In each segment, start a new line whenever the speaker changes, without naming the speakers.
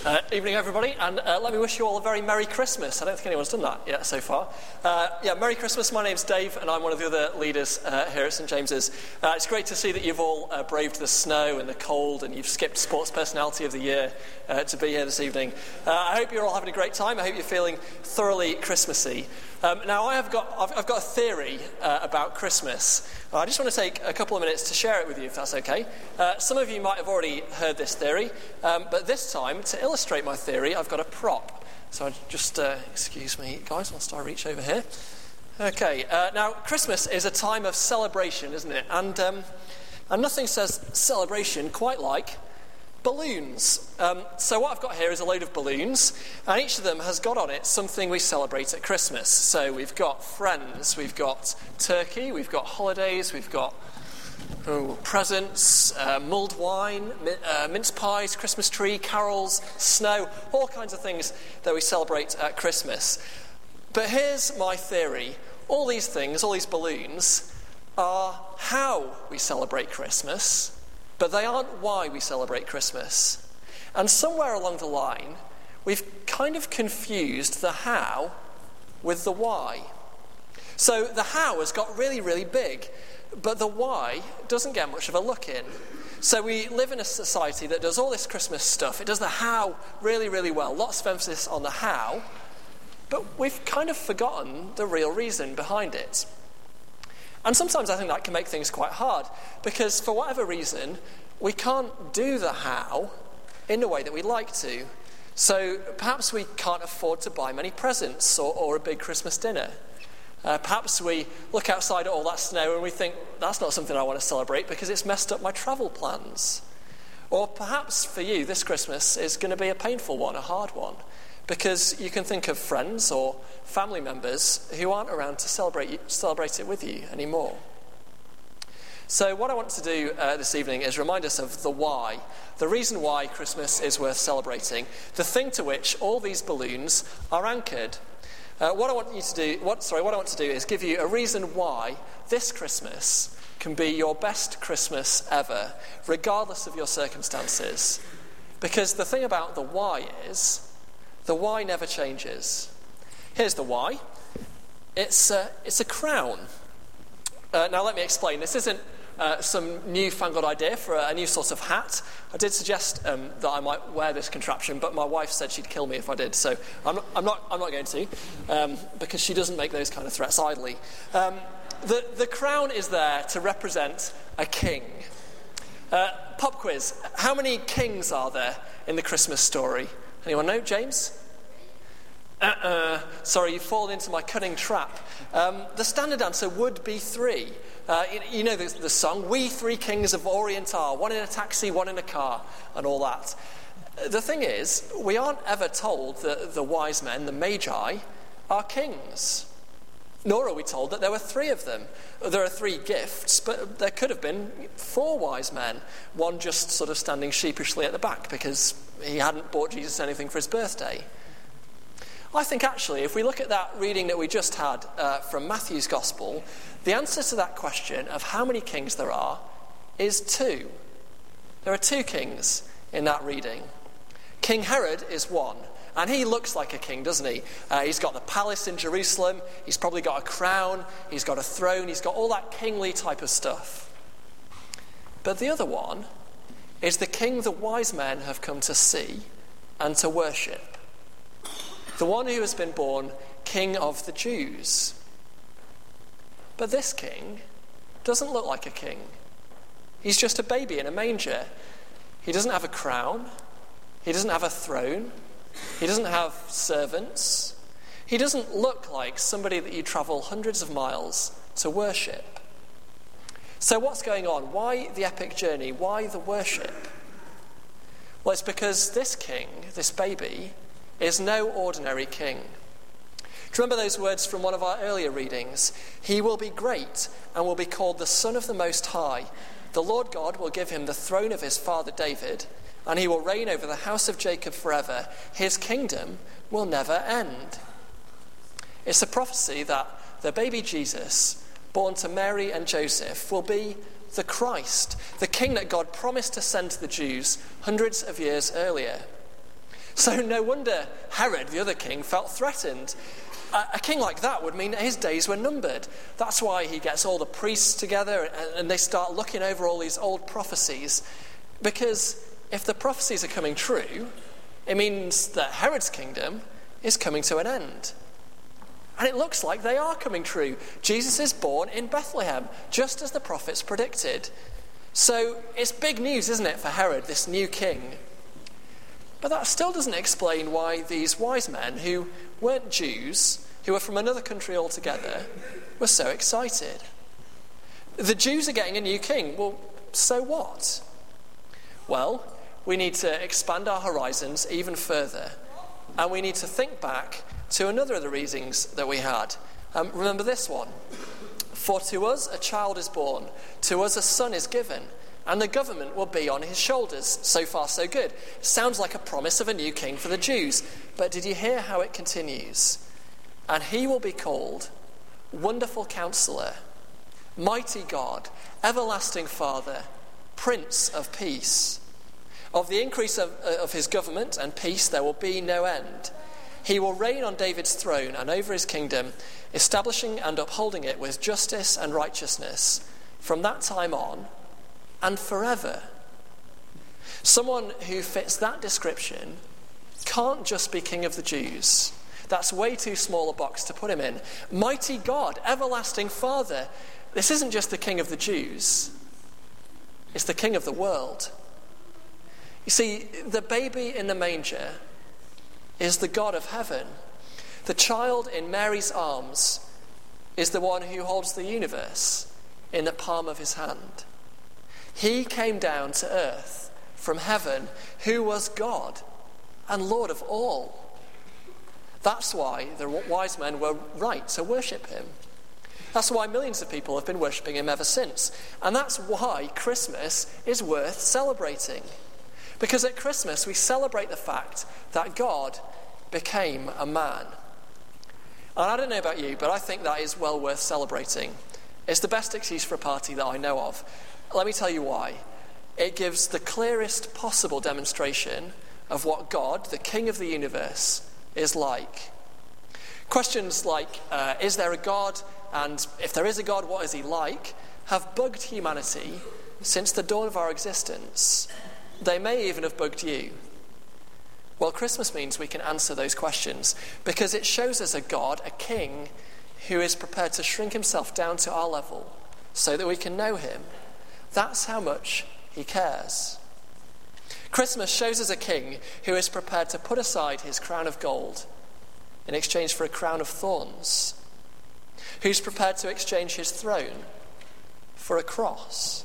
Evening, everybody, and let me wish you all a very Merry Christmas. I don't think anyone's done that yet so far. Merry Christmas. My name's Dave, and I'm one of the other leaders here at St James's. It's great to see that you've all braved the snow and the cold, and you've skipped Sports Personality of the Year to be here this evening. I hope you're all having a great time. I hope you're feeling thoroughly Christmassy. Now, I've got a theory about Christmas. I just want to take a couple of minutes to share it with you, if that's okay. Some of you might have already heard this theory, but this time, to illustrate my theory, I've got a prop. So just, excuse me, guys, whilst I reach over here. Okay, now, Christmas is a time of celebration, isn't it? And nothing says celebration quite like balloons. So what I've got here is a load of balloons, and each of them has got on it something we celebrate at Christmas. So we've got friends, we've got turkey, we've got holidays, we've got presents, mulled wine, mince pies, Christmas tree, carols, snow, all kinds of things that we celebrate at Christmas. But here's my theory. All these things, all these balloons, are how we celebrate Christmas, but they aren't why we celebrate Christmas. And somewhere along the line, we've kind of confused the how with the why. So the how has got really, really big, but the why doesn't get much of a look in. So we live in a society that does all this Christmas stuff. It does the how really, really well. Lots of emphasis on the how, but we've kind of forgotten the real reason behind it. And sometimes I think that can make things quite hard, because for whatever reason, we can't do the how in the way that we'd like to. So perhaps we can't afford to buy many presents or a big Christmas dinner. Perhaps we look outside at all that snow and we think, that's not something I want to celebrate because it's messed up my travel plans. Or perhaps for you, this Christmas is going to be a painful one, a hard one, because you can think of friends or family members who aren't around to celebrate it with you anymore. So what I want to do this evening is remind us of the why, the reason why Christmas is worth celebrating, the thing to which all these balloons are anchored. What I want to do is give you a reason why this Christmas can be your best Christmas ever, regardless of your circumstances. Because the thing about the why is, the why never changes. Here's the why. It's a crown. Now let me explain. This isn't some newfangled idea for a new sort of hat. I did suggest that I might wear this contraption, but my wife said she'd kill me if I did, so I'm not going to, because she doesn't make those kind of threats idly. The crown is there to represent a king. Pop quiz. How many kings are there in the Christmas story? Anyone know? James? Sorry, you've fallen into my cunning trap. The standard answer would be 3. You know the song, "We three kings of Orient are, one in a taxi, one in a car," and all that. The thing is, we aren't ever told that the wise men, the magi, are kings. Nor are we told that there were 3 of them. There are 3 gifts, but there could have been 4 wise men, one just sort of standing sheepishly at the back because he hadn't bought Jesus anything for his birthday. I think actually, if we look at that reading that we just had from Matthew's Gospel, the answer to that question of how many kings there are is 2. There are 2 kings in that reading. King Herod is one, and he looks like a king, doesn't he? He's got the palace in Jerusalem, he's probably got a crown, he's got a throne, he's got all that kingly type of stuff. But the other one is the king the wise men have come to see and to worship. The one who has been born King of the Jews. But this king doesn't look like a king. He's just a baby in a manger. He doesn't have a crown. He doesn't have a throne. He doesn't have servants. He doesn't look like somebody that you travel hundreds of miles to worship. So what's going on? Why the epic journey? Why the worship? Well, it's because this king, this baby, is no ordinary king. Do you remember those words from one of our earlier readings? He will be great and will be called the Son of the Most High. The Lord God will give him the throne of his father David, and he will reign over the house of Jacob forever. His kingdom will never end. It's a prophecy that the baby Jesus, born to Mary and Joseph, will be the Christ, the king that God promised to send to the Jews hundreds of years earlier. So no wonder Herod, the other king, felt threatened. A king like that would mean that his days were numbered. That's why he gets all the priests together and they start looking over all these old prophecies. Because if the prophecies are coming true, it means that Herod's kingdom is coming to an end. And it looks like they are coming true. Jesus is born in Bethlehem, just as the prophets predicted. So it's big news, isn't it, for Herod, this new king? But that still doesn't explain why these wise men, who weren't Jews, who were from another country altogether, were so excited. The Jews are getting a new king. Well, so what? Well, we need to expand our horizons even further. And we need to think back to another of the reasons that we had. Remember this one. For to us a child is born, to us a son is given, and the government will be on his shoulders. So far, so good. Sounds like a promise of a new king for the Jews. But did you hear how it continues? And he will be called Wonderful Counselor, Mighty God, Everlasting Father, Prince of Peace. Of the increase of his government and peace there will be no end. He will reign on David's throne and over his kingdom, establishing and upholding it with justice and righteousness from that time on and forever. Someone who fits that description can't just be King of the Jews. That's way too small a box to put him in. Mighty God, Everlasting Father. This isn't just the King of the Jews. It's the King of the world. You see, the baby in the manger is the God of heaven. The child in Mary's arms is the one who holds the universe in the palm of his hand. He came down to earth from heaven, who was God and Lord of all. That's why the wise men were right to worship him. That's why millions of people have been worshipping him ever since. And that's why Christmas is worth celebrating. Because at Christmas we celebrate the fact that God became a man. And I don't know about you, but I think that is well worth celebrating. It's the best excuse for a party that I know of. Let me tell you why. It gives the clearest possible demonstration of what God, the King of the universe, is like. Questions like, is there a God? And if there is a God, what is he like? Have bugged humanity since the dawn of our existence. They may even have bugged you. Well, Christmas means we can answer those questions because it shows us a God, a king, who is prepared to shrink himself down to our level so that we can know him. That's how much he cares. Christmas shows us a king who is prepared to put aside his crown of gold in exchange for a crown of thorns, who's prepared to exchange his throne for a cross.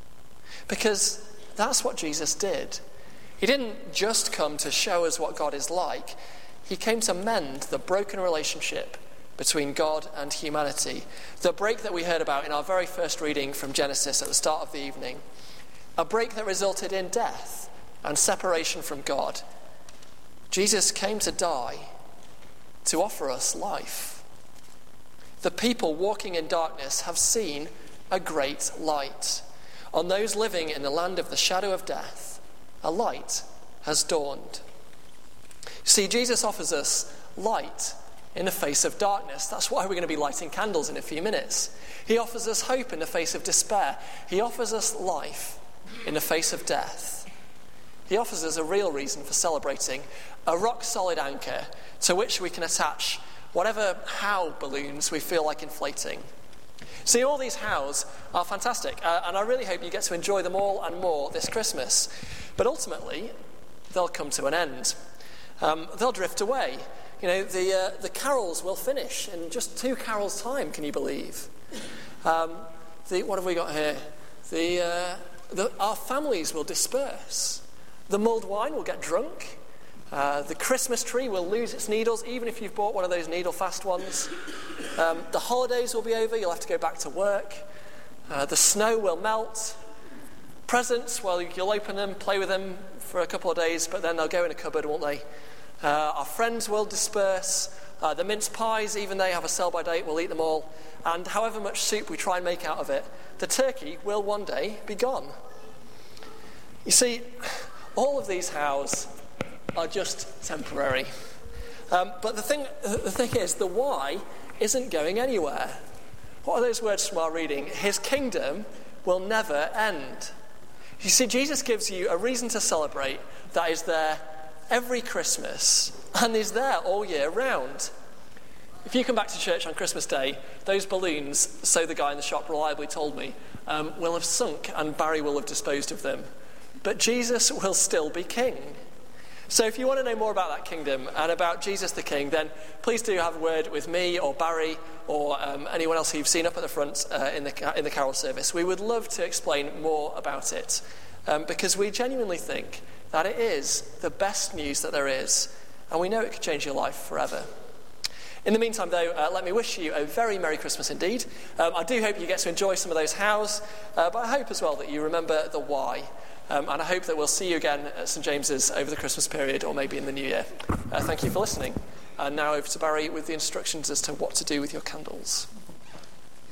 Because that's what Jesus did. He didn't just come to show us what God is like. He came to mend the broken relationship between God and humanity. The break that we heard about in our very first reading from Genesis at the start of the evening. A break that resulted in death and separation from God. Jesus came to die to offer us life. The people walking in darkness have seen a great light. On those living in the land of the shadow of death, a light has dawned. See, Jesus offers us light in the face of darkness. That's why we're going to be lighting candles in a few minutes. He offers us hope in the face of despair. He offers us life in the face of death. He offers us a real reason for celebrating, a rock-solid anchor to which we can attach whatever how balloons we feel like inflating. See, all these hows are fantastic, and I really hope you get to enjoy them all and more this Christmas. But ultimately, they'll come to an end. They'll drift away. You know, the carols will finish in just 2 carols' time, can you believe? What have we got here? Our families will disperse. The mulled wine will get drunk. The Christmas tree will lose its needles, even if you've bought one of those needle-fast ones. The holidays will be over. You'll have to go back to work. The snow will melt. Presents, well, you'll open them, play with them for a couple of days, but then they'll go in a cupboard, won't they? Our friends will disperse. The mince pies, even they have a sell-by date, we'll eat them all. And however much soup we try and make out of it, the turkey will one day be gone. You see, all of these hows are just temporary. But the thing is, the why isn't going anywhere. What are those words from our reading? His kingdom will never end. You see, Jesus gives you a reason to celebrate that is there every Christmas and is there all year round. If you come back to church on Christmas Day, those balloons, so the guy in the shop reliably told me, will have sunk and Barry will have disposed of them. But Jesus will still be king. So if you want to know more about that kingdom and about Jesus the King, then please do have a word with me or Barry or anyone else who you've seen up at the front in the carol service. We would love to explain more about it because we genuinely think that it is the best news that there is, and we know it could change your life forever. In the meantime, though, let me wish you a very Merry Christmas indeed. I do hope you get to enjoy some of those hows, but I hope as well that you remember the why. And I hope that we'll see you again at St James's over the Christmas period or maybe in the new year. Thank you for listening. And now over to Barry with the instructions as to what to do with your candles.